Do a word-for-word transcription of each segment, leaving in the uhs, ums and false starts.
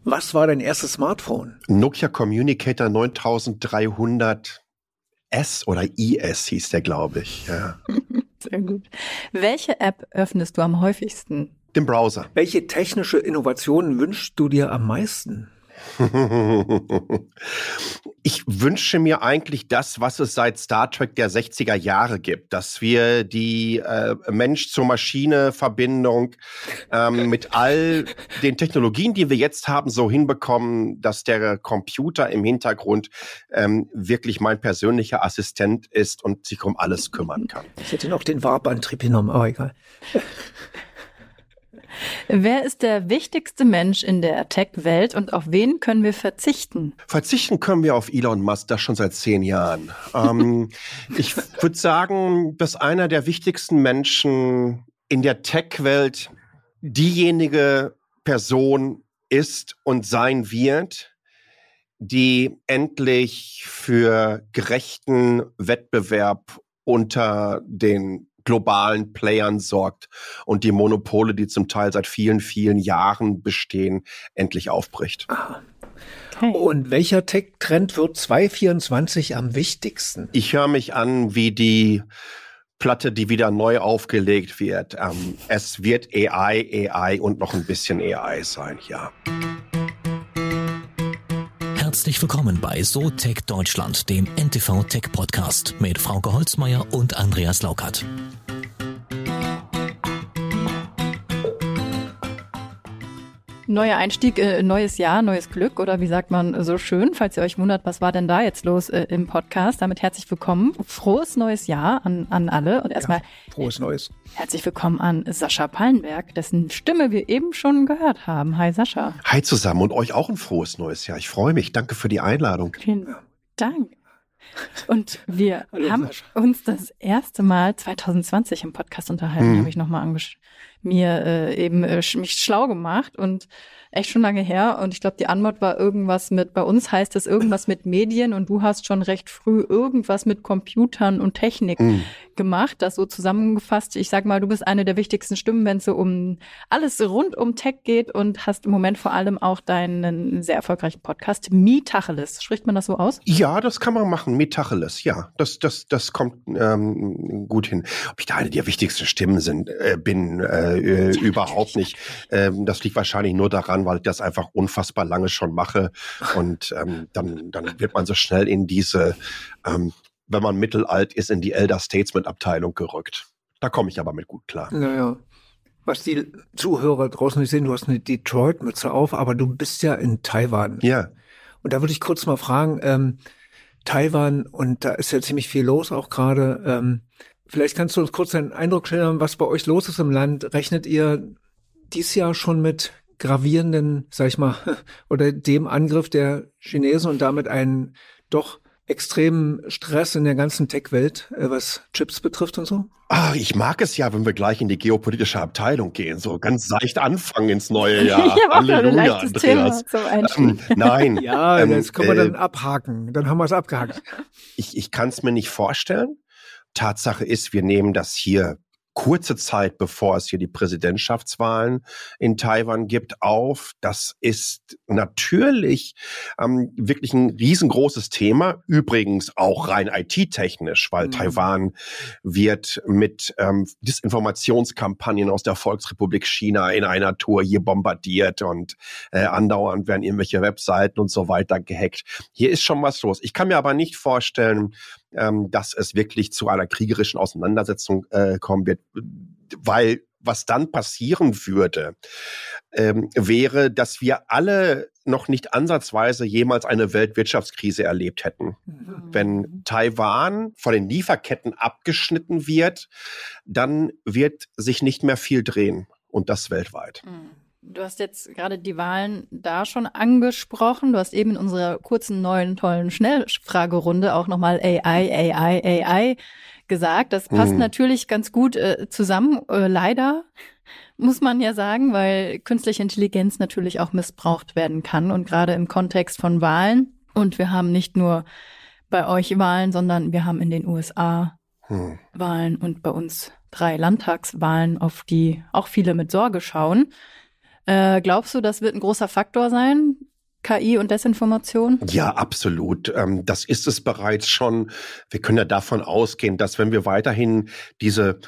Was war dein erstes Smartphone? Nokia Communicator neuntausenddreihundert S oder I S hieß der, glaube ich. Ja. Sehr gut. Welche App öffnest du am häufigsten? Den Browser. Welche technische Innovationen wünschst du dir am meisten? Ich wünsche mir eigentlich das, was es seit Star Trek der sechziger Jahre gibt, dass wir die äh, Mensch-zur-Maschine-Verbindung ähm, mit all den Technologien, die wir jetzt haben, so hinbekommen, dass der Computer im Hintergrund ähm, wirklich mein persönlicher Assistent ist und sich um alles kümmern kann. Ich hätte noch den Warp-Antrieb genommen, aber egal. Wer ist der wichtigste Mensch in der Tech-Welt und auf wen können wir verzichten? Verzichten können wir auf Elon Musk, das schon seit zehn Jahren. ähm, ich würde sagen, dass einer der wichtigsten Menschen in der Tech-Welt diejenige Person ist und sein wird, die endlich für gerechten Wettbewerb unter den globalen Playern sorgt und die Monopole, die zum Teil seit vielen, vielen Jahren bestehen, endlich aufbricht. Ah. Okay. Und welcher Tech-Trend wird zwanzig vierundzwanzig am wichtigsten? Ich höre mich an wie die Platte, die wieder neu aufgelegt wird. Ähm, es wird A I, A I und noch ein bisschen A I sein, ja. Herzlich willkommen bei So Tech Deutschland, dem N T V Tech Podcast mit Frauke Holzmeier und Andreas Laukert. Neuer Einstieg, äh, neues Jahr, neues Glück oder wie sagt man so schön, falls ihr euch wundert, was war denn da jetzt los äh, im Podcast. Damit herzlich willkommen, frohes neues Jahr an, an alle und erstmal ja, frohes Neues. Herzlich willkommen an Sascha Pallenberg, dessen Stimme wir eben schon gehört haben. Hi Sascha. Hi zusammen und euch auch ein frohes neues Jahr. Ich freue mich, danke für die Einladung. Vielen Dank. Und wir Hallo, haben Sascha. uns das erste Mal zwanzig zwanzig im Podcast unterhalten, Hm. habe ich nochmal angesch- mir äh, eben äh, sch- mich schlau gemacht und echt schon lange her. Und ich glaube, die Antwort war irgendwas mit, bei uns heißt es irgendwas mit Medien und du hast schon recht früh irgendwas mit Computern und Technik Hm. gemacht. Das so zusammengefasst. Ich sag mal, du bist eine der wichtigsten Stimmen, wenn es so um alles rund um Tech geht und hast im Moment vor allem auch deinen sehr erfolgreichen Podcast Mitacheles. Spricht man das so aus? Ja, das kann man machen, Metacheles, ja, das, das, das kommt ähm, gut hin. Ob ich da eine der wichtigsten Stimmen sind, äh, bin, äh, äh, überhaupt nicht. Ähm, das liegt wahrscheinlich nur daran, weil ich das einfach unfassbar lange schon mache und ähm, dann, dann wird man so schnell in diese, ähm, wenn man mittelalt ist, in die Elder Statesman-Abteilung gerückt. Da komme ich aber mit gut klar. Naja, was die Zuhörer draußen nicht sehen, du hast eine Detroit-Mütze auf, aber du bist ja in Taiwan. Ja. Und da würde ich kurz mal fragen, ähm, Taiwan, und da ist ja ziemlich viel los auch gerade. Ähm, vielleicht kannst du uns kurz einen Eindruck schildern, was bei euch los ist im Land. Rechnet ihr dies Jahr schon mit gravierenden, sag ich mal, oder dem Angriff der Chinesen und damit einen doch extremen Stress in der ganzen Tech-Welt, äh, was Chips betrifft und so? Ah, ich mag es ja, wenn wir gleich in die geopolitische Abteilung gehen, so ganz seicht anfangen ins neue Jahr. Ich habe auch noch ein Halleluja, leichtes Thema Andreas. zum Einstieg. Ähm, nein, Ja, ähm, das können wir äh, dann abhaken. Dann haben wir es abgehakt. Ich, ich kann es mir nicht vorstellen. Tatsache ist, wir nehmen das hier kurze Zeit, bevor es hier die Präsidentschaftswahlen in Taiwan gibt, auf. Das ist natürlich ähm, wirklich ein riesengroßes Thema. Übrigens auch rein I T-technisch, weil Mhm. Taiwan wird mit ähm, Desinformationskampagnen aus der Volksrepublik China in einer Tour hier bombardiert und äh, andauernd werden irgendwelche Webseiten und so weiter gehackt. Hier ist schon was los. Ich kann mir aber nicht vorstellen, ähm, dass es wirklich zu einer kriegerischen Auseinandersetzung äh, kommen wird, weil was dann passieren würde, ähm, wäre, dass wir alle noch nicht ansatzweise jemals eine Weltwirtschaftskrise erlebt hätten. Mhm. Wenn Taiwan von den Lieferketten abgeschnitten wird, dann wird sich nicht mehr viel drehen und das weltweit. Du hast jetzt gerade die Wahlen da schon angesprochen. Du hast eben in unserer kurzen, neuen, tollen Schnellfragerunde auch nochmal A I, A I, A I gesagt. Das passt Mhm. natürlich ganz gut äh, zusammen. Äh, leider muss man ja sagen, weil künstliche Intelligenz natürlich auch missbraucht werden kann und gerade im Kontext von Wahlen. Und wir haben nicht nur bei euch Wahlen, sondern wir haben in den U S A Hm. Wahlen und bei uns drei Landtagswahlen, auf die auch viele mit Sorge schauen. Äh, glaubst du, das wird ein großer Faktor sein? K I und Desinformation? Ja, absolut. Ähm, das ist es bereits schon. Wir können ja davon ausgehen, dass wenn wir weiterhin diese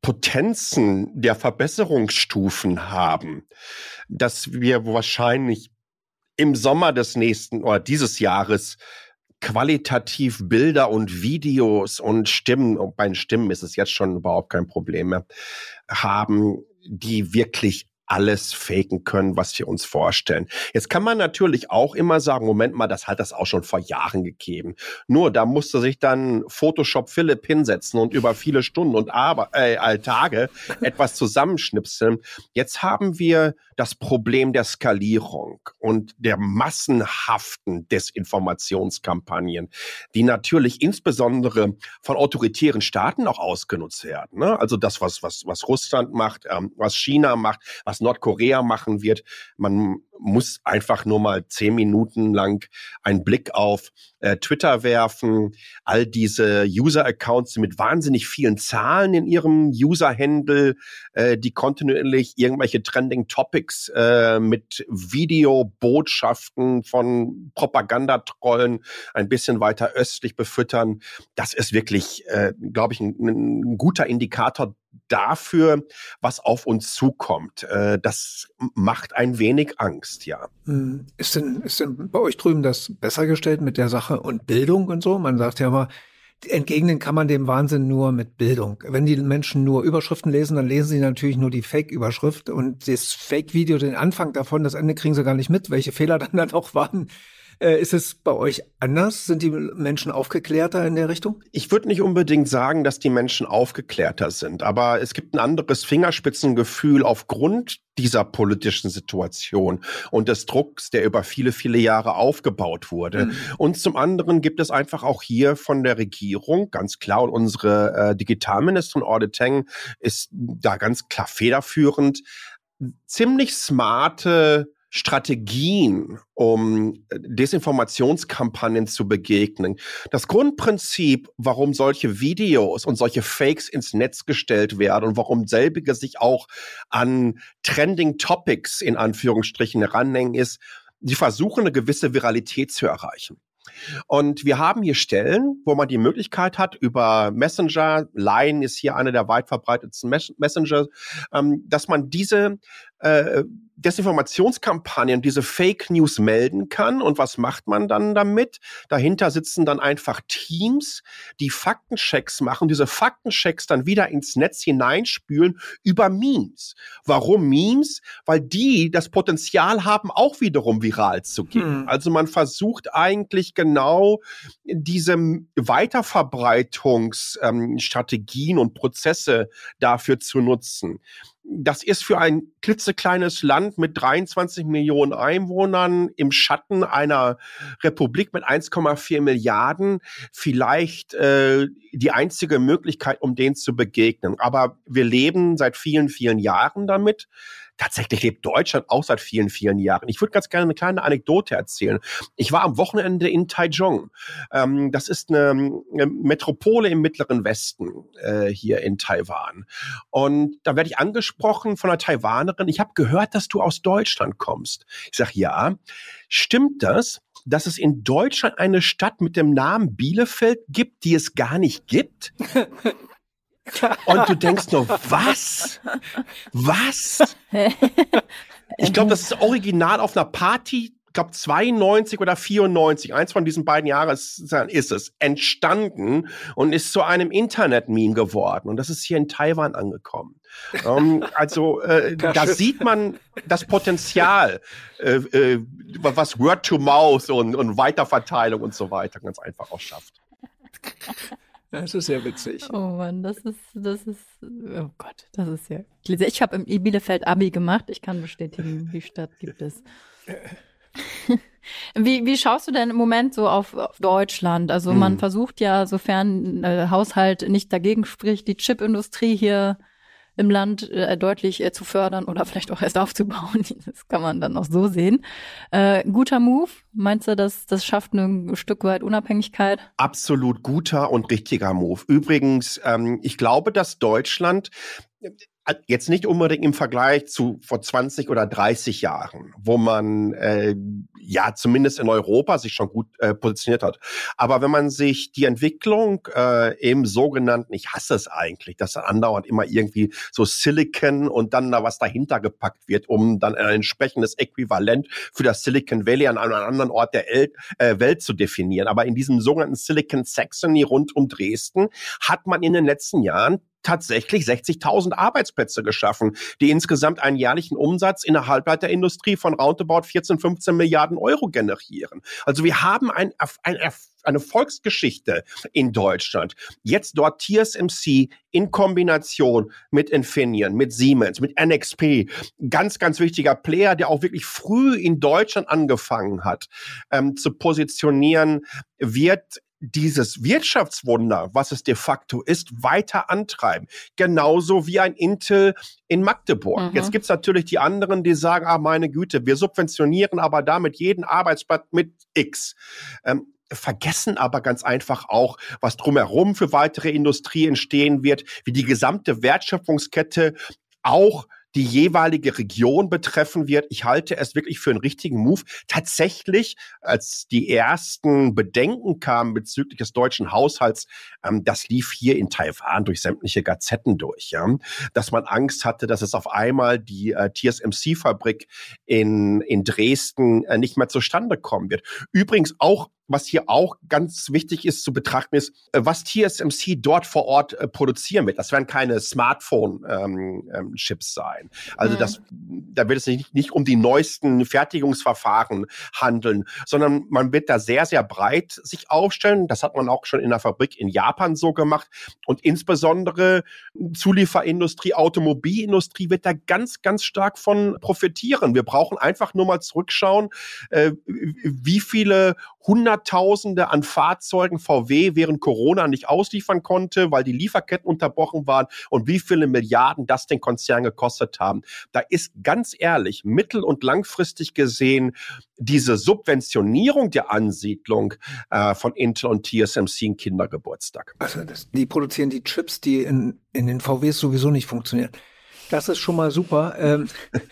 Potenzen der Verbesserungsstufen haben, dass wir wahrscheinlich im Sommer des nächsten oder dieses Jahres qualitativ Bilder und Videos und Stimmen, und bei den Stimmen ist es jetzt schon überhaupt kein Problem mehr, haben, die wirklich alles faken können, was wir uns vorstellen. Jetzt kann man natürlich auch immer sagen, Moment mal, das hat das auch schon vor Jahren gegeben. Nur da musste sich dann Photoshop Philipp hinsetzen und über viele Stunden und aber, äh, Tage etwas zusammenschnipseln. Jetzt haben wir das Problem der Skalierung und der massenhaften Desinformationskampagnen, die natürlich insbesondere von autoritären Staaten auch ausgenutzt werden. Ne? Also das, was, was, was Russland macht, ähm, was China macht, was Nordkorea machen wird. Man muss einfach nur mal zehn Minuten lang einen Blick auf äh, Twitter werfen. All diese User-Accounts mit wahnsinnig vielen Zahlen in ihrem User-Handle, äh, die kontinuierlich irgendwelche Trending-Topics äh, mit Videobotschaften von Propagandatrollen ein bisschen weiter östlich befüttern. Das ist wirklich, äh, glaube ich, ein, ein guter Indikator dafür, was auf uns zukommt. Äh, das macht ein wenig Angst, ja. Ist denn, ist denn bei euch drüben das besser gestellt mit der Sache und Bildung und so? Man sagt ja immer, entgegnen kann man dem Wahnsinn nur mit Bildung. Wenn die Menschen nur Überschriften lesen, dann lesen sie natürlich nur die Fake-Überschrift und das Fake-Video, den Anfang davon, das Ende kriegen sie gar nicht mit, welche Fehler dann da noch waren. Äh, ist es bei euch anders? Sind die Menschen aufgeklärter in der Richtung? Ich würde nicht unbedingt sagen, dass die Menschen aufgeklärter sind, aber es gibt ein anderes Fingerspitzengefühl aufgrund dieser politischen Situation und des Drucks, der über viele, viele Jahre aufgebaut wurde. Mhm. Und zum anderen gibt es einfach auch hier von der Regierung, ganz klar, und unsere äh, Digitalministerin Orde Teng ist da ganz klar federführend, ziemlich smarte Strategien, um Desinformationskampagnen zu begegnen. Das Grundprinzip, warum solche Videos und solche Fakes ins Netz gestellt werden und warum selbige sich auch an Trending Topics in Anführungsstrichen heranhängen, ist, sie versuchen, eine gewisse Viralität zu erreichen. Und wir haben hier Stellen, wo man die Möglichkeit hat, über Messenger, Line ist hier einer der weit verbreitetsten Mes- Messenger, ähm, dass man diese äh, Desinformationskampagnen, diese Fake News melden kann. Und was macht man dann damit? Dahinter sitzen dann einfach Teams, die Faktenchecks machen, diese Faktenchecks dann wieder ins Netz hineinspülen über Memes. Warum Memes? Weil die das Potenzial haben, auch wiederum viral zu gehen. Hm. Also man versucht eigentlich genau diese Weiterverbreitungsstrategien ähm, und Prozesse dafür zu nutzen. Das ist für ein klitzekleines Land mit dreiundzwanzig Millionen Einwohnern im Schatten einer Republik mit eins Komma vier Milliarden vielleicht äh, die einzige Möglichkeit, um denen zu begegnen. Aber wir leben seit vielen, vielen Jahren damit. Tatsächlich lebt Deutschland auch seit vielen, vielen Jahren. Ich würde ganz gerne eine kleine Anekdote erzählen. Ich war am Wochenende in Taichung. Ähm, das ist eine, eine Metropole im Mittleren Westen äh, hier in Taiwan. Und da werde ich angesprochen von einer Taiwanerin. Ich habe gehört, dass du aus Deutschland kommst. Ich sage, ja. Stimmt das, dass es in Deutschland eine Stadt mit dem Namen Bielefeld gibt, die es gar nicht gibt? Und du denkst nur, was? Was? Ich glaube, das ist original auf einer Party, ich glaube zweiundneunzig oder vierundneunzig, eins von diesen beiden Jahren ist, ist es, entstanden und ist zu einem Internet-Meme geworden. Und das ist hier in Taiwan angekommen. um, also äh, da sieht man das Potenzial, äh, äh, was Word to Mouth und, und Weiterverteilung und so weiter ganz einfach auch schafft. Das ist sehr witzig. Oh Mann, das ist, das ist, oh Gott, das ist ja. Ich habe im Bielefeld Abi gemacht. Ich kann bestätigen, die Stadt gibt es. Wie, wie schaust du denn im Moment so auf, auf Deutschland? Also hm. man versucht ja, sofern der Haushalt nicht dagegen spricht, die Chipindustrie hier im Land äh, deutlich äh, zu fördern oder vielleicht auch erst aufzubauen. Das kann man dann auch so sehen. Äh, guter Move. Meinst du, dass das schafft ein Stück weit Unabhängigkeit? Absolut guter und richtiger Move. Übrigens, ähm, ich glaube, dass Deutschland Jetzt nicht unbedingt im Vergleich zu vor zwanzig oder dreißig Jahren, wo man äh, ja zumindest in Europa sich schon gut äh, positioniert hat. Aber wenn man sich die Entwicklung äh, im sogenannten, ich hasse es eigentlich, dass dann andauernd immer irgendwie so Silicon und dann da was dahinter gepackt wird, um dann ein entsprechendes Äquivalent für das Silicon Valley an einem anderen Ort der El- äh, Welt zu definieren. Aber in diesem sogenannten Silicon Saxony rund um Dresden hat man in den letzten Jahren tatsächlich sechzigtausend Arbeitsplätze geschaffen, die insgesamt einen jährlichen Umsatz in der Halbleiterindustrie von roundabout vierzehn, fünfzehn Milliarden Euro generieren. Also wir haben ein, ein, eine Volksgeschichte in Deutschland. Jetzt dort T S M C in Kombination mit Infineon, mit Siemens, mit N X P, ganz, ganz wichtiger Player, der auch wirklich früh in Deutschland angefangen hat, ähm, zu positionieren, wird dieses Wirtschaftswunder, was es de facto ist, weiter antreiben. Genauso wie ein Intel in Magdeburg. Mhm. Jetzt gibt's natürlich die anderen, die sagen, ah, meine Güte, wir subventionieren aber damit jeden Arbeitsplatz mit X. Ähm, vergessen aber ganz einfach auch, was drumherum für weitere Industrie entstehen wird, wie die gesamte Wertschöpfungskette auch die jeweilige Region betreffen wird. Ich halte es wirklich für einen richtigen Move. Tatsächlich, als die ersten Bedenken kamen bezüglich des deutschen Haushalts, ähm, das lief hier in Taiwan durch sämtliche Gazetten durch, ja, dass man Angst hatte, dass es auf einmal die äh, T S M C-Fabrik in, in Dresden äh, nicht mehr zustande kommen wird. Übrigens auch, was hier auch ganz wichtig ist zu betrachten, ist, was T S M C dort vor Ort äh, produzieren wird. Das werden keine Smartphone-Chips ähm, ähm, sein. Also mhm. das, da wird es nicht, nicht um die neuesten Fertigungsverfahren handeln, sondern man wird da sehr, sehr breit sich aufstellen. Das hat man auch schon in der Fabrik in Japan so gemacht. Und insbesondere Zulieferindustrie, Automobilindustrie wird da ganz, ganz stark von profitieren. Wir brauchen einfach nur mal zurückschauen, äh, wie viele Hunderttausende an Fahrzeugen V W während Corona nicht ausliefern konnte, weil die Lieferketten unterbrochen waren und wie viele Milliarden das den Konzern gekostet haben. Da ist ganz ehrlich, mittel- und langfristig gesehen, diese Subventionierung der Ansiedlung äh, von Intel und T S M C ein Kindergeburtstag. Also das, die produzieren die Chips, die in, in den V Ws sowieso nicht funktionieren. Das ist schon mal super. Ähm,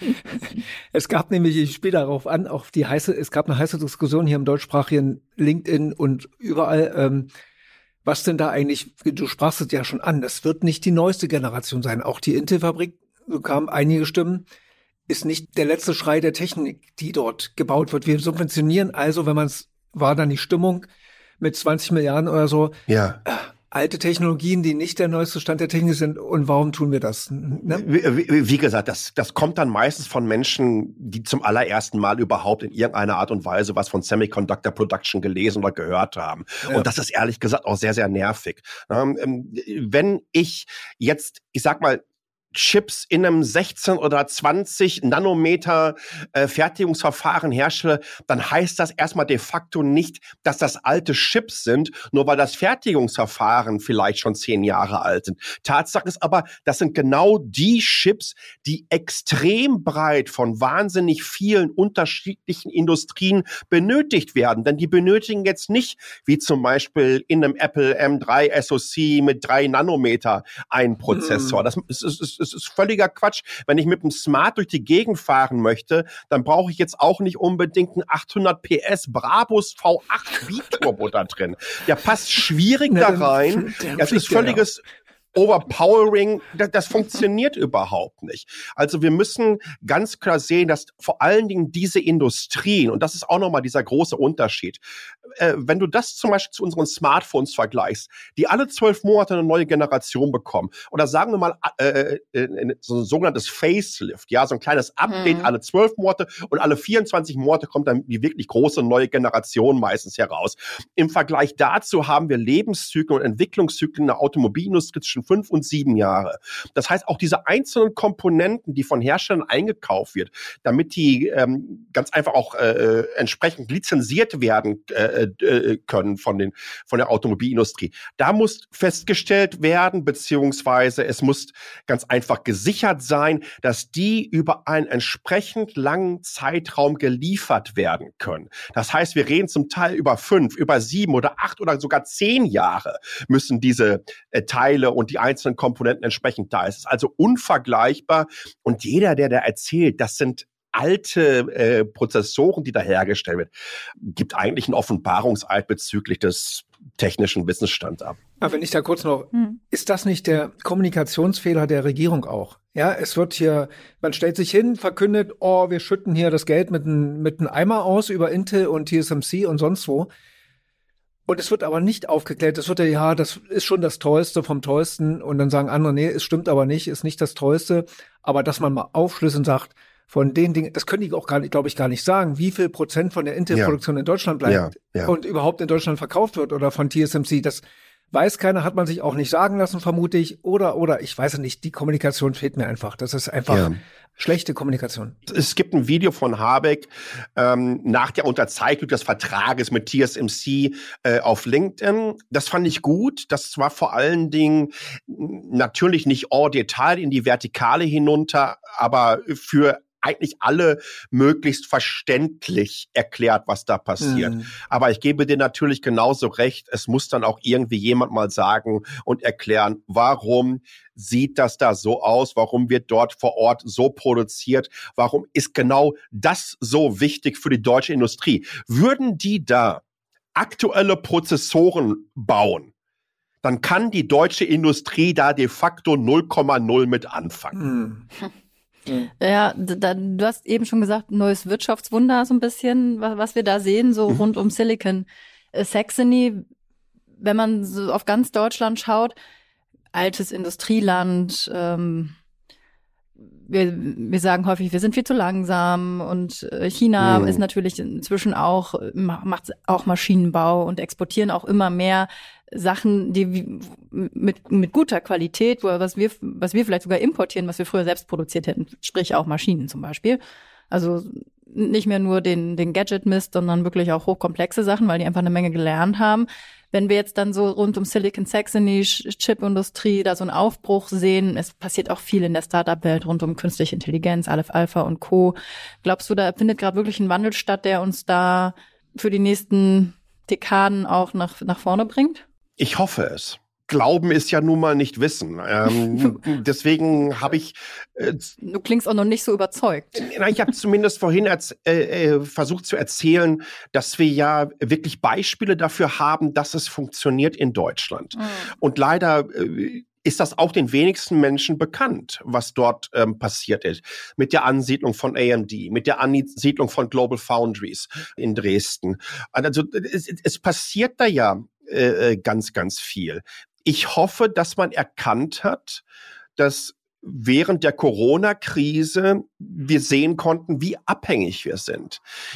es gab nämlich, ich spiele darauf an, auch die heiße, es gab eine heiße Diskussion hier im deutschsprachigen LinkedIn und überall, ähm, was denn da eigentlich, du sprachst es ja schon an, das wird nicht die neueste Generation sein. Auch die Intel-Fabrik, so kamen einige Stimmen, ist nicht der letzte Schrei der Technik, die dort gebaut wird. Wir subventionieren also, wenn man es, war dann die Stimmung mit zwanzig Milliarden oder so, ja. Äh, alte Technologien, die nicht der neueste Stand der Technik sind. Und warum tun wir das? Ne? Wie, wie, wie gesagt, das, das kommt dann meistens von Menschen, die zum allerersten Mal überhaupt in irgendeiner Art und Weise was von Semiconductor Production gelesen oder gehört haben. Ja. Und das ist ehrlich gesagt auch sehr, sehr nervig. Wenn ich jetzt, ich sag mal, Chips in einem sechzehn oder zwanzig Nanometer äh, Fertigungsverfahren herstelle, dann heißt das erstmal de facto nicht, dass das alte Chips sind, nur weil das Fertigungsverfahren vielleicht schon zehn Jahre alt sind. Tatsache ist aber, das sind genau die Chips, die extrem breit von wahnsinnig vielen unterschiedlichen Industrien benötigt werden. Denn die benötigen jetzt nicht, wie zum Beispiel in einem Apple M drei S O C mit drei Nanometer einen Prozessor. Das ist, ist, ist Es ist völliger Quatsch. Wenn ich mit einem Smart durch die Gegend fahren möchte, dann brauche ich jetzt auch nicht unbedingt einen achthundert P S Brabus V acht Biturbo da drin. Der passt schwierig da rein. Das ist völliges Overpowering, das, das funktioniert überhaupt nicht. Also wir müssen ganz klar sehen, dass vor allen Dingen diese Industrien, und das ist auch nochmal dieser große Unterschied, äh, wenn du das zum Beispiel zu unseren Smartphones vergleichst, die alle zwölf Monate eine neue Generation bekommen, oder sagen wir mal äh, äh, so ein sogenanntes Facelift, ja, so ein kleines Update mhm. alle zwölf Monate und alle vierundzwanzig Monate kommt dann die wirklich große neue Generation meistens heraus. Im Vergleich dazu haben wir Lebenszyklen und Entwicklungszyklen in der Automobilindustrie zwischen fünf und sieben Jahre. Das heißt, auch diese einzelnen Komponenten, die von Herstellern eingekauft wird, damit die ähm, ganz einfach auch äh, entsprechend lizenziert werden äh, äh, können von den von der Automobilindustrie. Da muss festgestellt werden, beziehungsweise es muss ganz einfach gesichert sein, dass die über einen entsprechend langen Zeitraum geliefert werden können. Das heißt, wir reden zum Teil über fünf, über sieben oder acht oder sogar zehn Jahre müssen diese äh, Teile und die einzelnen Komponenten entsprechend da ist. Es ist also unvergleichbar. Und jeder, der da erzählt, das sind alte äh, Prozessoren, die da hergestellt wird, gibt eigentlich einen Offenbarungseid bezüglich des technischen Wissensstands ab. Aber wenn ich da kurz noch, Hm. ist das nicht der Kommunikationsfehler der Regierung auch? Ja, es wird hier, man stellt sich hin, verkündet, oh, wir schütten hier das Geld mit einem mit einem Eimer aus über Intel und T S M C und sonst wo. Und es wird aber nicht aufgeklärt. Es wird ja, ja, das ist schon das Tollste vom Tollsten. Und dann sagen andere, nee, es stimmt aber nicht, ist nicht das Tollste. Aber dass man mal aufschlüsseln sagt, von den Dingen, das können die auch gar nicht, glaube ich, gar nicht sagen, wie viel Prozent von der Intel-Produktion ja. in Deutschland bleibt ja, ja. und überhaupt in Deutschland verkauft wird oder von T S M C. Das weiß keiner, hat man sich auch nicht sagen lassen, vermute ich. Oder, oder, ich weiß nicht, die Kommunikation fehlt mir einfach. Das ist einfach ja. schlechte Kommunikation. Es gibt ein Video von Habeck ähm, nach der Unterzeichnung des Vertrages mit T S M C äh, auf LinkedIn. Das fand ich gut. Das war vor allen Dingen natürlich nicht en Detail in die Vertikale hinunter, aber für eigentlich alle möglichst verständlich erklärt, was da passiert. Mhm. Aber ich gebe dir natürlich genauso recht, es muss dann auch irgendwie jemand mal sagen und erklären, warum sieht das da so aus, warum wird dort vor Ort so produziert, warum ist genau das so wichtig für die deutsche Industrie. Würden die da aktuelle Prozessoren bauen, dann kann die deutsche Industrie da de facto null Komma null mit anfangen. Mhm. Ja, da, du hast eben schon gesagt, neues Wirtschaftswunder so ein bisschen, was, was wir da sehen, so mhm. rund um Silicon Saxony. Wenn man so auf ganz Deutschland schaut, altes Industrieland, ähm, wir, wir sagen häufig, wir sind viel zu langsam und China mhm. ist natürlich inzwischen auch, macht auch Maschinenbau und exportieren auch immer mehr Sachen, die mit mit guter Qualität, wo was wir was wir vielleicht sogar importieren, was wir früher selbst produziert hätten, sprich auch Maschinen zum Beispiel. Also nicht mehr nur den den Gadget-Mist, sondern wirklich auch hochkomplexe Sachen, weil die einfach eine Menge gelernt haben. Wenn wir jetzt dann so rund um Silicon Saxony, Chip-Industrie, da so einen Aufbruch sehen, es passiert auch viel in der Startup-Welt rund um künstliche Intelligenz, Aleph Alpha und Co. Glaubst du, da findet gerade wirklich ein Wandel statt, der uns da für die nächsten Dekaden auch nach nach vorne bringt? Ich hoffe es. Glauben ist ja nun mal nicht Wissen. Ähm, deswegen habe ich... Äh, du klingst auch noch nicht so überzeugt. Na, ich habe zumindest vorhin erz- äh, versucht zu erzählen, dass wir ja wirklich Beispiele dafür haben, dass es funktioniert in Deutschland. Mhm. Und leider... Äh, ist das auch den wenigsten Menschen bekannt, was dort ähm, passiert ist. Mit der Ansiedlung von A M D, mit der Ansiedlung von Global Foundries in Dresden. Also es, es passiert da ja äh, ganz, ganz viel. Ich hoffe, dass man erkannt hat, dass während der Corona-Krise wir sehen konnten, wie abhängig wir sind,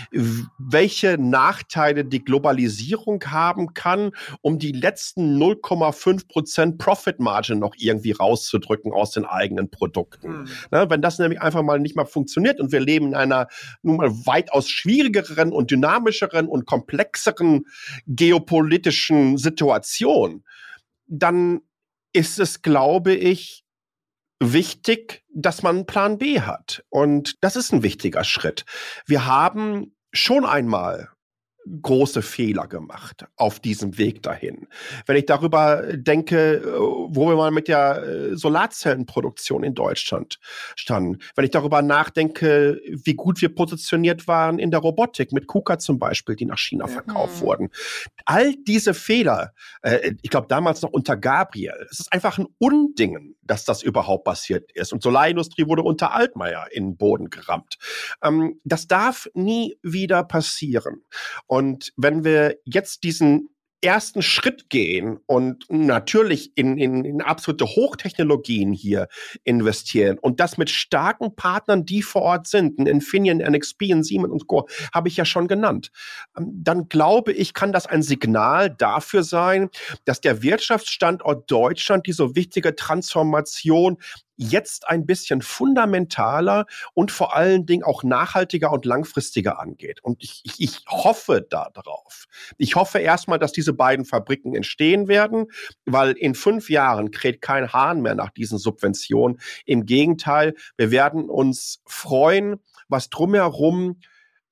welche Nachteile die Globalisierung haben kann, um die letzten null Komma fünf Prozent Profit Margin noch irgendwie rauszudrücken aus den eigenen Produkten. Mhm. Na, wenn das nämlich einfach mal nicht mal funktioniert und wir leben in einer nun mal weitaus schwierigeren und dynamischeren und komplexeren geopolitischen Situation, dann ist es, glaube ich, wichtig, dass man einen Plan B hat. Und das ist ein wichtiger Schritt. Wir haben schon einmal große Fehler gemacht auf diesem Weg dahin. Wenn ich darüber denke, wo wir mal mit der Solarzellenproduktion in Deutschland standen, wenn ich darüber nachdenke, wie gut wir positioniert waren in der Robotik, mit KUKA zum Beispiel, die nach China verkauft mhm. wurden. All diese Fehler, äh, ich glaube damals noch unter Gabriel, es ist einfach ein Unding, dass das überhaupt passiert ist. Und Solarindustrie wurde unter Altmaier in den Boden gerammt. Ähm, das darf nie wieder passieren. Und wenn wir jetzt diesen ersten Schritt gehen und natürlich in, in, in absolute Hochtechnologien hier investieren und das mit starken Partnern, die vor Ort sind, ein Infineon, N X P, ein Siemens und Co., habe ich ja schon genannt, dann glaube ich, kann das ein Signal dafür sein, dass der Wirtschaftsstandort Deutschland diese wichtige Transformation jetzt ein bisschen fundamentaler und vor allen Dingen auch nachhaltiger und langfristiger angeht. Und ich, ich, ich hoffe da drauf. Ich hoffe erstmal, dass diese beiden Fabriken entstehen werden, weil in fünf Jahren kräht kein Hahn mehr nach diesen Subventionen. Im Gegenteil, wir werden uns freuen, was drumherum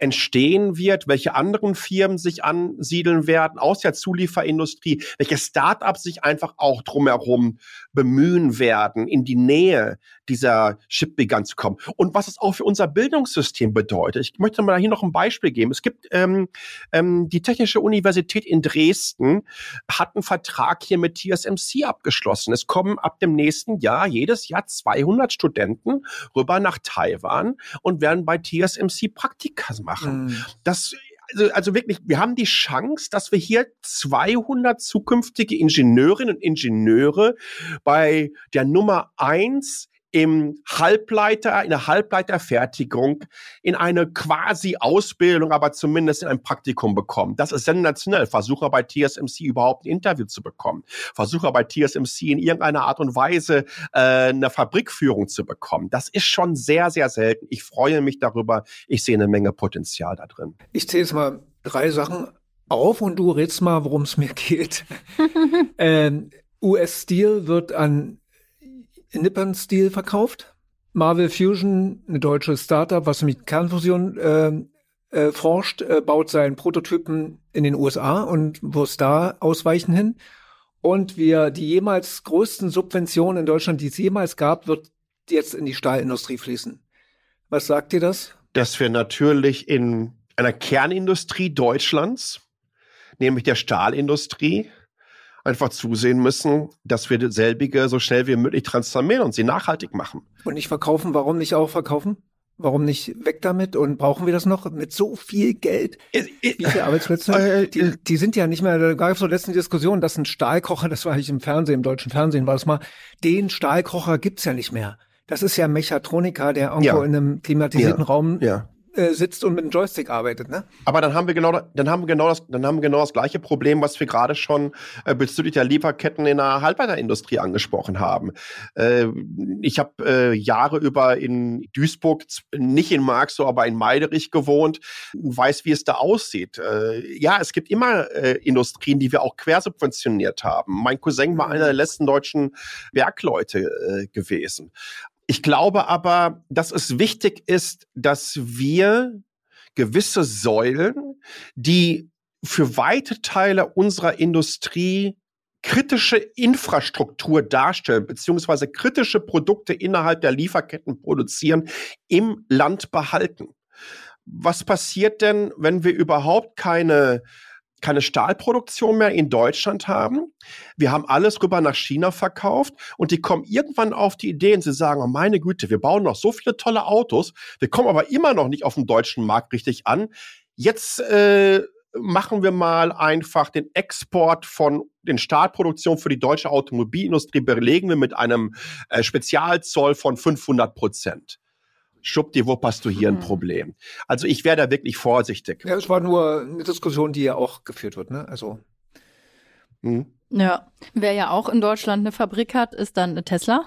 entstehen wird, welche anderen Firmen sich ansiedeln werden aus der Zulieferindustrie, welche Start-ups sich einfach auch drumherum bemühen werden, in die Nähe dieser Chip-Gigant zu kommen. Und was es auch für unser Bildungssystem bedeutet. Ich möchte mal hier noch ein Beispiel geben. Es gibt ähm, ähm, die Technische Universität in Dresden hat einen Vertrag hier mit T S M C abgeschlossen. Es kommen ab dem nächsten Jahr jedes Jahr zweihundert Studenten rüber nach Taiwan und werden bei T S M C Praktika machen. Mhm. Das Also, also wirklich, wir haben die Chance, dass wir hier zweihundert zukünftige Ingenieurinnen und Ingenieure bei der Nummer eins im Halbleiter, in der Halbleiterfertigung in eine quasi Ausbildung, aber zumindest in ein Praktikum bekommen. Das ist sensationell. Versuche bei T S M C überhaupt ein Interview zu bekommen. Versuche bei T S M C in irgendeiner Art und Weise äh, eine Fabrikführung zu bekommen. Das ist schon sehr, sehr selten. Ich freue mich darüber. Ich sehe eine Menge Potenzial da drin. Ich zähle jetzt mal drei Sachen auf und du redst mal, worum es mir geht. ähm, U S Steel wird an Nippon Steel verkauft. Marvel Fusion, eine deutsche Startup, was mit Kernfusion äh, äh, forscht, äh, baut seinen Prototypen in den U S A und muss da ausweichen hin. Und wir die jemals größten Subventionen in Deutschland, die es jemals gab, wird jetzt in die Stahlindustrie fließen. Was sagt dir das? Dass wir natürlich in einer Kernindustrie Deutschlands, nämlich der Stahlindustrie, einfach zusehen müssen, dass wir selbige so schnell wie möglich transformieren und sie nachhaltig machen. Und nicht verkaufen, warum nicht auch verkaufen? Warum nicht weg damit? Und brauchen wir das noch mit so viel Geld? Wie viele Arbeitsplätze? Die, die sind ja nicht mehr, da gab es so letzte Diskussion, dass ein Stahlkocher, das war eigentlich im Fernsehen, im deutschen Fernsehen war das mal, den Stahlkocher gibt's ja nicht mehr. Das ist ja ein Mechatroniker, der irgendwo ja. in einem klimatisierten ja. Raum ja. sitzt und mit einem Joystick arbeitet, ne? Aber dann haben wir genau, dann haben wir genau das, dann haben wir genau das gleiche Problem, was wir gerade schon äh, bezüglich der Lieferketten in der Halbleiterindustrie angesprochen haben. Äh, ich habe äh, Jahre über in Duisburg, nicht in Marxloh, aber in Meiderich gewohnt, weiß, wie es da aussieht. Äh, ja, es gibt immer äh, Industrien, die wir auch quersubventioniert haben. Mein Cousin war einer der letzten deutschen Werkleute äh, gewesen. Ich glaube aber, dass es wichtig ist, dass wir gewisse Säulen, die für weite Teile unserer Industrie kritische Infrastruktur darstellen, beziehungsweise kritische Produkte innerhalb der Lieferketten produzieren, im Land behalten. Was passiert denn, wenn wir überhaupt keine keine Stahlproduktion mehr in Deutschland haben? Wir haben alles rüber nach China verkauft und die kommen irgendwann auf die Idee und sie sagen, oh meine Güte, wir bauen noch so viele tolle Autos, wir kommen aber immer noch nicht auf dem deutschen Markt richtig an. Jetzt äh, machen wir mal einfach den Export von den Stahlproduktionen für die deutsche Automobilindustrie, belegen wir mit einem äh, Spezialzoll von fünfhundert Prozent. Schwuppdiwupp hast du hier ein Problem. Also ich wäre da wirklich vorsichtig. Ja, es war nur eine Diskussion, die ja auch geführt wird, ne? Also. Hm. Ja. Wer ja auch in Deutschland eine Fabrik hat, ist dann Tesla.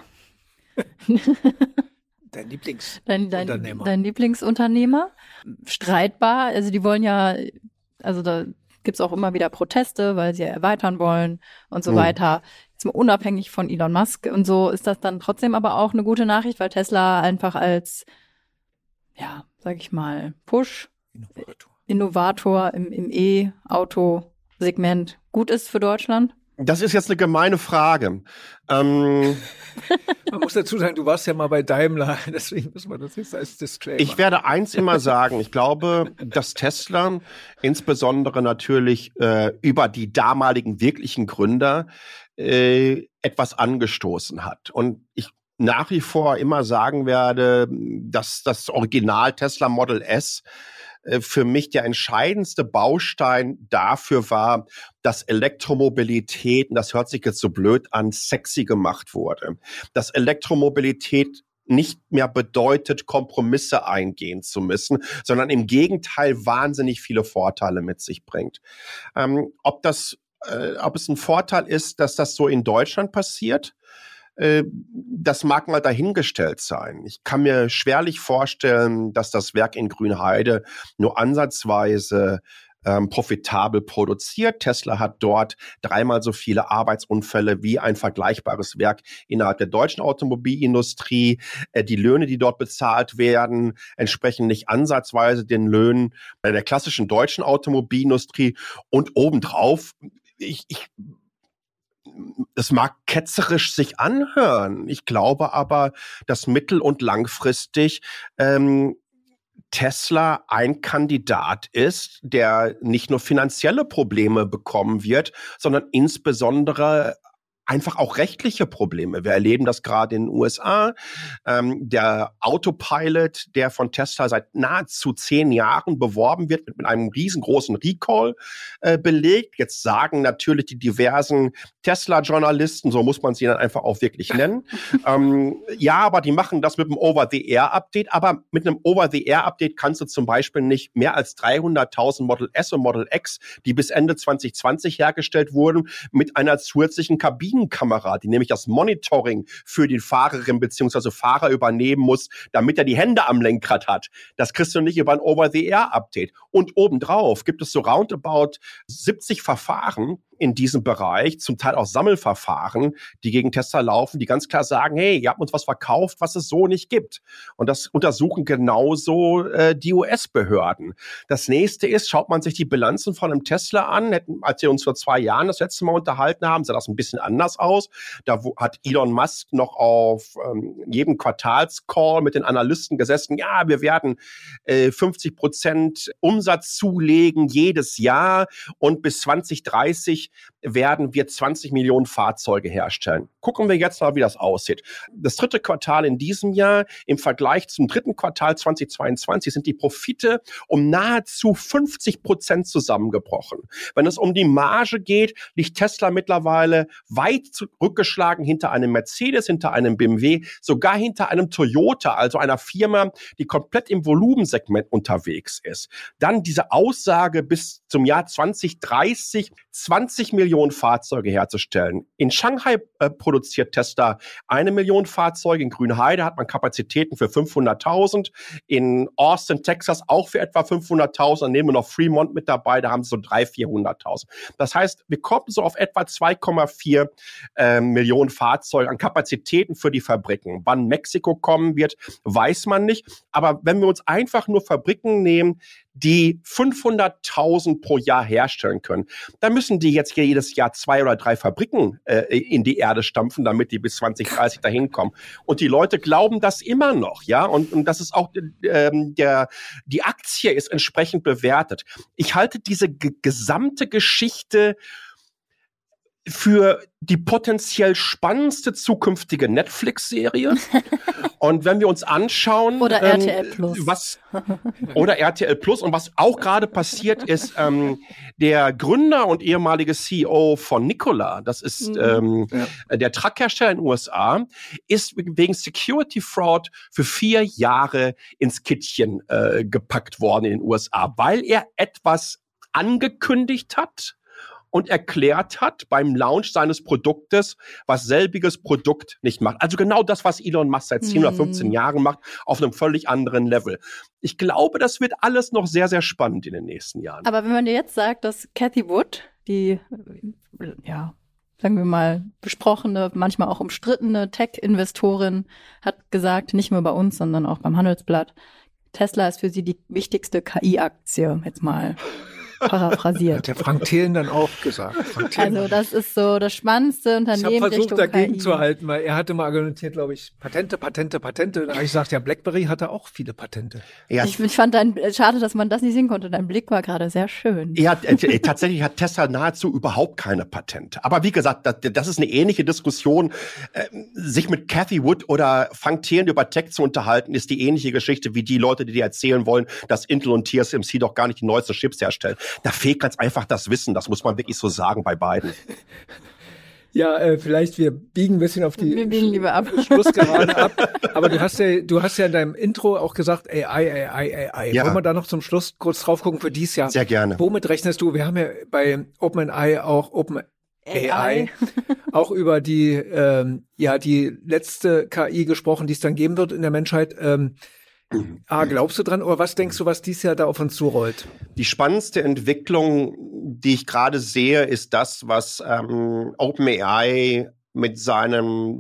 Dein Lieblingsunternehmer. Dein, dein, dein Lieblingsunternehmer. Streitbar. Also die wollen ja, also da gibt's auch immer wieder Proteste, weil sie ja erweitern wollen und so hm. weiter. Jetzt mal unabhängig von Elon Musk und so ist das dann trotzdem aber auch eine gute Nachricht, weil Tesla einfach als ja, sag ich mal, Push, Innovator, Innovator im, im E-Auto-Segment gut ist für Deutschland? Das ist jetzt eine gemeine Frage. Ähm, man muss dazu sagen, du warst ja mal bei Daimler, deswegen muss man das jetzt als Disclaimer. Ich werde eins immer sagen, ich glaube, dass Tesla insbesondere natürlich äh, über die damaligen wirklichen Gründer äh, etwas angestoßen hat. Und ich nach wie vor immer sagen werde, dass das Original Tesla Model S äh, für mich der entscheidendste Baustein dafür war, dass Elektromobilität, und das hört sich jetzt so blöd an, sexy gemacht wurde. Dass Elektromobilität nicht mehr bedeutet, Kompromisse eingehen zu müssen, sondern im Gegenteil wahnsinnig viele Vorteile mit sich bringt. Ähm, ob das, äh, ob es ein Vorteil ist, dass das so in Deutschland passiert, das mag mal dahingestellt sein. Ich kann mir schwerlich vorstellen, dass das Werk in Grünheide nur ansatzweise ähm, profitabel produziert. Tesla hat dort dreimal so viele Arbeitsunfälle wie ein vergleichbares Werk innerhalb der deutschen Automobilindustrie. Äh, die Löhne, die dort bezahlt werden, entsprechen nicht ansatzweise den Löhnen bei der klassischen deutschen Automobilindustrie. Und obendrauf, ich, ich es mag ketzerisch sich anhören. Ich glaube aber, dass mittel- und langfristig ähm, Tesla ein Kandidat ist, der nicht nur finanzielle Probleme bekommen wird, sondern insbesondere einfach auch rechtliche Probleme. Wir erleben das gerade in den U S A. Ähm, der Autopilot, der von Tesla seit nahezu zehn Jahren beworben wird, wird mit einem riesengroßen Recall äh, belegt. Jetzt sagen natürlich die diversen Tesla-Journalisten, so muss man sie dann einfach auch wirklich nennen, ähm, ja, aber die machen das mit einem Over-the-Air-Update. Aber mit einem Over-the-Air-Update kannst du zum Beispiel nicht mehr als dreihunderttausend Model S und Model X, die bis Ende zwanzig zwanzig hergestellt wurden, mit einer zusätzlichen Kabine Kamera, die nämlich das Monitoring für die Fahrerin bzw. Fahrer übernehmen muss, damit er die Hände am Lenkrad hat. Das kriegst du nicht über ein Over-the-Air-Update. Und obendrauf gibt es so roundabout siebzig Verfahren in diesem Bereich, zum Teil auch Sammelverfahren, die gegen Tesla laufen, die ganz klar sagen, hey, ihr habt uns was verkauft, was es so nicht gibt. Und das untersuchen genauso äh, die U S-Behörden. Das nächste ist, schaut man sich die Bilanzen von einem Tesla an, hätten, als wir uns vor zwei Jahren das letzte Mal unterhalten haben, sah das ein bisschen anders aus. Da wo, hat Elon Musk noch auf ähm, jedem Quartalscall mit den Analysten gesessen, ja, wir werden äh, fünfzig Prozent Umsatz zulegen jedes Jahr und bis zwanzig dreißig werden wir zwanzig Millionen Fahrzeuge herstellen. Gucken wir jetzt mal, wie das aussieht. Das dritte Quartal in diesem Jahr im Vergleich zum dritten Quartal zwanzig zweiundzwanzig sind die Profite um nahezu fünfzig Prozent zusammengebrochen. Wenn es um die Marge geht, liegt Tesla mittlerweile weit zurückgeschlagen hinter einem Mercedes, hinter einem B M W, sogar hinter einem Toyota, also einer Firma, die komplett im Volumensegment unterwegs ist. Dann diese Aussage, bis zum Jahr zwanzig dreißig zwanzig Millionen Fahrzeuge herzustellen. In Shanghai äh, produziert Tesla eine Million Fahrzeuge. In Grünheide hat man Kapazitäten für fünfhunderttausend. In Austin, Texas auch für etwa fünfhunderttausend. Dann nehmen wir noch Fremont mit dabei, da haben sie so dreihunderttausend, vierhunderttausend. Das heißt, wir kommen so auf etwa zwei Komma vier äh, Millionen Fahrzeuge an Kapazitäten für die Fabriken. Wann Mexiko kommen wird, weiß man nicht. Aber wenn wir uns einfach nur Fabriken nehmen, die fünfhunderttausend pro Jahr herstellen können, dann müssen die jetzt hier jedes Jahr zwei oder drei Fabriken äh, in die Erde stampfen, damit die bis zwanzig dreißig dahin kommen. Und die Leute glauben das immer noch, ja. Und, und das ist auch ähm, der die Aktie ist entsprechend bewertet. Ich halte diese g- gesamte Geschichte für die potenziell spannendste zukünftige Netflix-Serie. Und wenn wir uns anschauen, oder ähm, R T L Plus. Was, oder R T L Plus. Und was auch gerade passiert ist, ähm, der Gründer und ehemalige C E O von Nikola, das ist Mhm. ähm, Ja. der Truckhersteller in den U S A, ist wegen Security Fraud für vier Jahre ins Kittchen äh, gepackt worden in den U S A, weil er etwas angekündigt hat und erklärt hat beim Launch seines Produktes, was selbiges Produkt nicht macht. Also genau das, was Elon Musk seit zehn Mhm. oder fünfzehn Jahren macht, auf einem völlig anderen Level. Ich glaube, das wird alles noch sehr, sehr spannend in den nächsten Jahren. Aber wenn man dir jetzt sagt, dass Cathy Wood, die, äh, ja, sagen wir mal, besprochene, manchmal auch umstrittene Tech-Investorin, hat gesagt, nicht nur bei uns, sondern auch beim Handelsblatt, Tesla ist für sie die wichtigste K I-Aktie, jetzt mal paraphrasiert. Hat der Frank Thelen dann auch gesagt. Frank Thelen. Also das ist so das spannendste Ich habe Unternehmen versucht, Richtung dagegen K I. zu halten, weil er hatte mal argumentiert, glaube ich, Patente, Patente, Patente. Da habe ich gesagt, ja, BlackBerry hatte auch viele Patente. Ja, Ich, ich fand dein, schade, dass man das nicht sehen konnte. Dein Blick war gerade sehr schön. Ja, äh, tatsächlich hat Tesla nahezu überhaupt keine Patente. Aber wie gesagt, das, das ist eine ähnliche Diskussion. Äh, sich mit Cathy Wood oder Frank Thelen über Tech zu unterhalten, ist die ähnliche Geschichte wie die Leute, die dir erzählen wollen, dass Intel und T S M C doch gar nicht die neuesten Chips herstellen. Da fehlt ganz einfach das Wissen. Das muss man wirklich so sagen bei beiden. Ja, äh, vielleicht wir biegen ein bisschen auf die Wir biegen lieber ab. Schlussgerade ab. Aber du hast ja, du hast ja in deinem Intro auch gesagt, A I, A I, A I. Ja. Wollen wir da noch zum Schluss kurz drauf gucken für dieses Jahr? Sehr gerne. Womit rechnest du? Wir haben ja bei OpenAI auch Open A I auch über die, ähm, ja, die letzte K I gesprochen, die es dann geben wird in der Menschheit. Ähm, Ah, glaubst du dran oder was denkst du, was dieses Jahr da auf uns zurollt? Die spannendste Entwicklung, die ich gerade sehe, ist das, was ähm, OpenAI mit seinem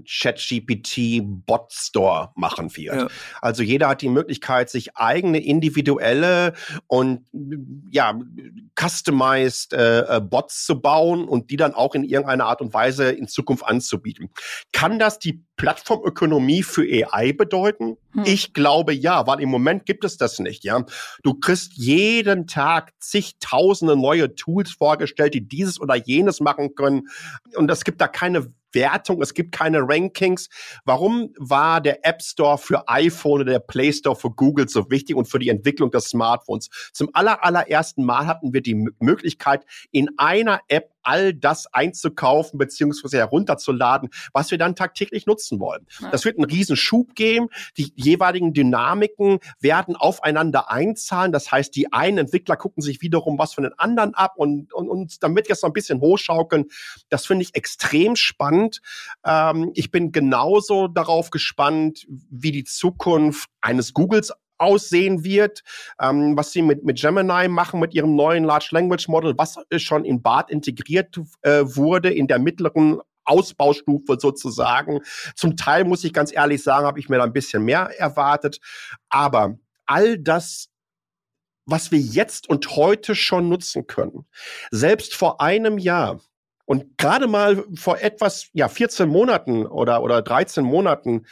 ChatGPT-Bot-Store machen wird. Ja. Also jeder hat die Möglichkeit, sich eigene individuelle und ja customized äh, Bots zu bauen und die dann auch in irgendeiner Art und Weise in Zukunft anzubieten. Kann das die Plattformökonomie für A I bedeuten? Hm. Ich glaube ja, weil im Moment gibt es das nicht. Ja, du kriegst jeden Tag zigtausende neue Tools vorgestellt, die dieses oder jenes machen können, und es gibt da keine Wertung, es gibt keine Rankings. Warum war der App Store für iPhone oder der Play Store für Google so wichtig und für die Entwicklung des Smartphones? Zum aller, allerersten Mal hatten wir die M- Möglichkeit, in einer App all das einzukaufen bzw. herunterzuladen, was wir dann tagtäglich nutzen wollen. Ja. Das wird einen riesen Schub geben. Die jeweiligen Dynamiken werden aufeinander einzahlen. Das heißt, die einen Entwickler gucken sich wiederum was von den anderen ab und, und, und damit jetzt noch ein bisschen hochschaukeln. Das finde ich extrem spannend. Ähm, ich bin genauso darauf gespannt, wie die Zukunft eines Googles aussehen wird, ähm, was sie mit, mit Gemini machen, mit ihrem neuen Large Language Model, was schon in Bard integriert äh, wurde, in der mittleren Ausbaustufe sozusagen. Zum Teil, muss ich ganz ehrlich sagen, habe ich mir da ein bisschen mehr erwartet. Aber all das, was wir jetzt und heute schon nutzen können, selbst vor einem Jahr und gerade mal vor etwas, ja, vierzehn Monaten oder, oder dreizehn Monaten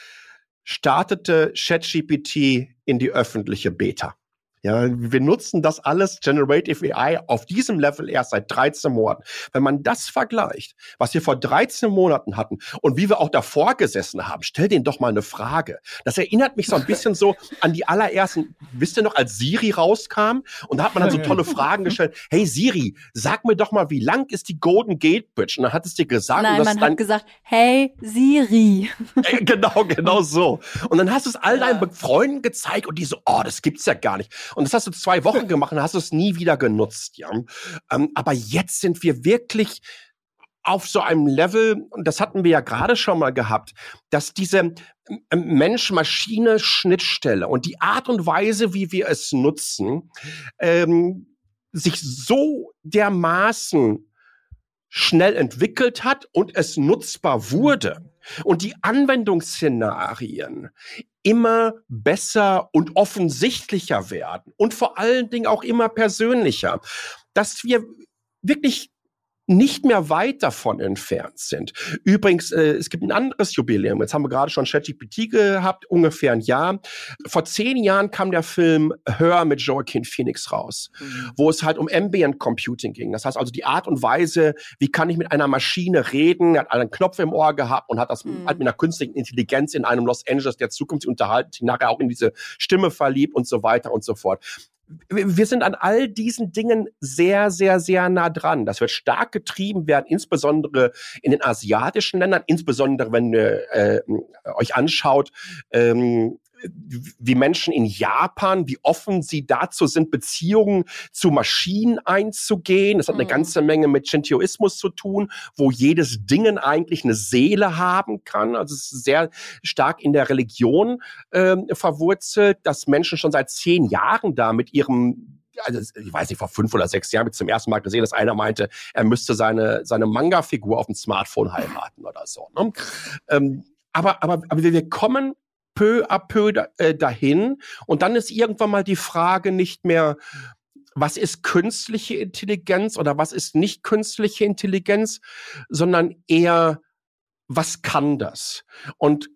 startete ChatGPT in die öffentliche Beta. Ja, wir nutzen das alles, Generative A I, auf diesem Level erst seit dreizehn Monaten. Wenn man das vergleicht, was wir vor dreizehn Monaten hatten und wie wir auch davor gesessen haben, stell denen doch mal eine Frage. Das erinnert mich so ein bisschen so an die allerersten, wisst ihr noch, als Siri rauskam? Und da hat man dann so tolle Fragen gestellt. Hey Siri, sag mir doch mal, wie lang ist die Golden Gate Bridge? Und dann hat es dir gesagt. Nein, und man hat gesagt, hey Siri. Äh, genau, genau so. Und dann hast du es all deinen ja. Freunden gezeigt und die so, oh, das gibt's ja gar nicht. Und das hast du zwei Wochen gemacht und hast es nie wieder genutzt, ja. Ähm, aber jetzt sind wir wirklich auf so einem Level, und das hatten wir ja gerade schon mal gehabt, dass diese Mensch-Maschine-Schnittstelle und die Art und Weise, wie wir es nutzen, ähm, sich so dermaßen schnell entwickelt hat und es nutzbar wurde und die Anwendungsszenarien immer besser und offensichtlicher werden und vor allen Dingen auch immer persönlicher, dass wir wirklich nicht mehr weit davon entfernt sind. Übrigens, äh, es gibt ein anderes Jubiläum. Jetzt haben wir gerade schon ChatGPT gehabt, ungefähr ein Jahr. Vor zehn Jahren kam der Film Her mit Joaquin Phoenix raus, mhm. wo es halt um Ambient Computing ging. Das heißt also die Art und Weise, wie kann ich mit einer Maschine reden? Er hat einen Knopf im Ohr gehabt und hat das mhm. halt mit einer künstlichen Intelligenz in einem Los Angeles der Zukunft unterhalten, die nachher auch in diese Stimme verliebt und so weiter und so fort. Wir sind an all diesen Dingen sehr, sehr, sehr nah dran. Das wird stark getrieben werden, insbesondere in den asiatischen Ländern, insbesondere wenn ihr äh, euch anschaut, ähm, wie Menschen in Japan, wie offen sie dazu sind, Beziehungen zu Maschinen einzugehen. Das hat eine mhm. ganze Menge mit Shintoismus zu tun, wo jedes Dingen eigentlich eine Seele haben kann. Also es ist sehr stark in der Religion äh, verwurzelt, dass Menschen schon seit zehn Jahren da mit ihrem, also ich weiß nicht, vor fünf oder sechs Jahren habe ich zum ersten Mal gesehen, dass einer meinte, er müsste seine, seine Manga-Figur auf dem Smartphone heiraten oder so. Ne? Ähm, aber, aber, aber wir kommen peu à peu da, äh, dahin. Und dann ist irgendwann mal die Frage nicht mehr, was ist künstliche Intelligenz oder was ist nicht künstliche Intelligenz, sondern eher, was kann das? Und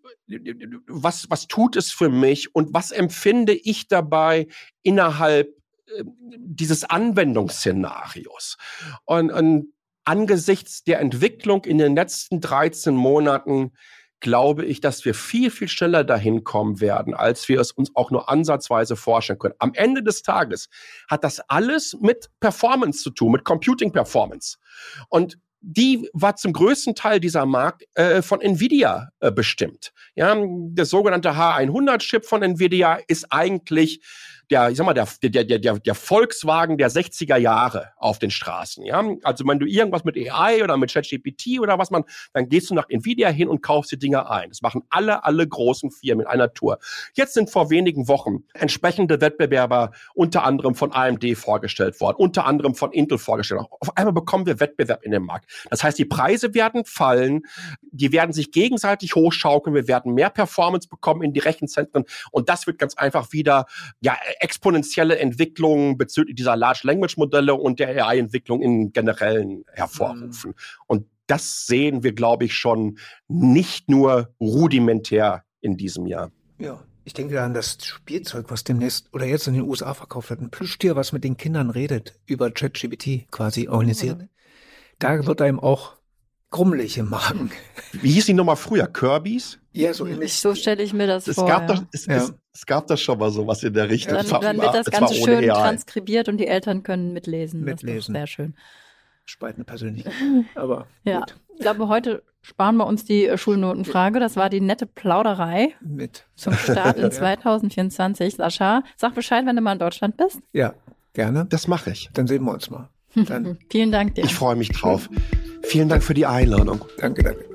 was, was tut es für mich? Und was empfinde ich dabei innerhalb äh, dieses Anwendungsszenarios? Und, und angesichts der Entwicklung in den letzten dreizehn Monaten glaube ich, dass wir viel, viel schneller dahin kommen werden, als wir es uns auch nur ansatzweise vorstellen können. Am Ende des Tages hat das alles mit Performance zu tun, mit Computing Performance. Und die war zum größten Teil dieser Markt äh, von Nvidia äh, bestimmt. Ja, der sogenannte H hundert Chip von Nvidia ist eigentlich der, ich sag mal, der, der, der, der, der Volkswagen der sechziger Jahre auf den Straßen. Ja, also wenn du irgendwas mit A I oder mit ChatGPT oder was man, dann gehst du nach Nvidia hin und kaufst die Dinger ein. Das machen alle, alle großen Firmen in einer Tour. Jetzt sind vor wenigen Wochen entsprechende Wettbewerber unter anderem von A M D vorgestellt worden, unter anderem von Intel vorgestellt worden. Auf einmal bekommen wir Wettbewerb in den Markt. Das heißt, die Preise werden fallen, die werden sich gegenseitig hochschaukeln, wir werden mehr Performance bekommen in die Rechenzentren und das wird ganz einfach wieder, ja, exponentielle Entwicklungen bezüglich dieser Large Language Modelle und der A I-Entwicklung im Generellen hervorrufen. Mhm. Und das sehen wir, glaube ich, schon nicht nur rudimentär in diesem Jahr. Ja, ich denke da an das Spielzeug, was demnächst oder jetzt in den U S A verkauft wird. Ein Plüschtier, was mit den Kindern redet, über ChatGPT quasi organisiert. Mhm. Da wird einem auch grummelig im Magen. Wie hieß die nochmal früher? Kirbys? Ja, so ähnlich. So stelle ich mir das es vor. Gab ja. doch, es, ja. es, es gab doch schon mal sowas in der Richtung. Dann, dann wird das Ganze schön A I. Transkribiert und die Eltern können mitlesen. Mitlesen. Das ist sehr schön. Spaltende Persönlichkeit. Aber ja, gut. Ich glaube, heute sparen wir uns die Schulnotenfrage. Das war die nette Plauderei mit zum Start in zwanzig vierundzwanzig. Sascha, sag Bescheid, wenn du mal in Deutschland bist. Ja, gerne. Das mache ich. Dann sehen wir uns mal. Dann. Vielen Dank dir. Ich freue mich drauf. Vielen Dank für die Einladung. Danke, danke.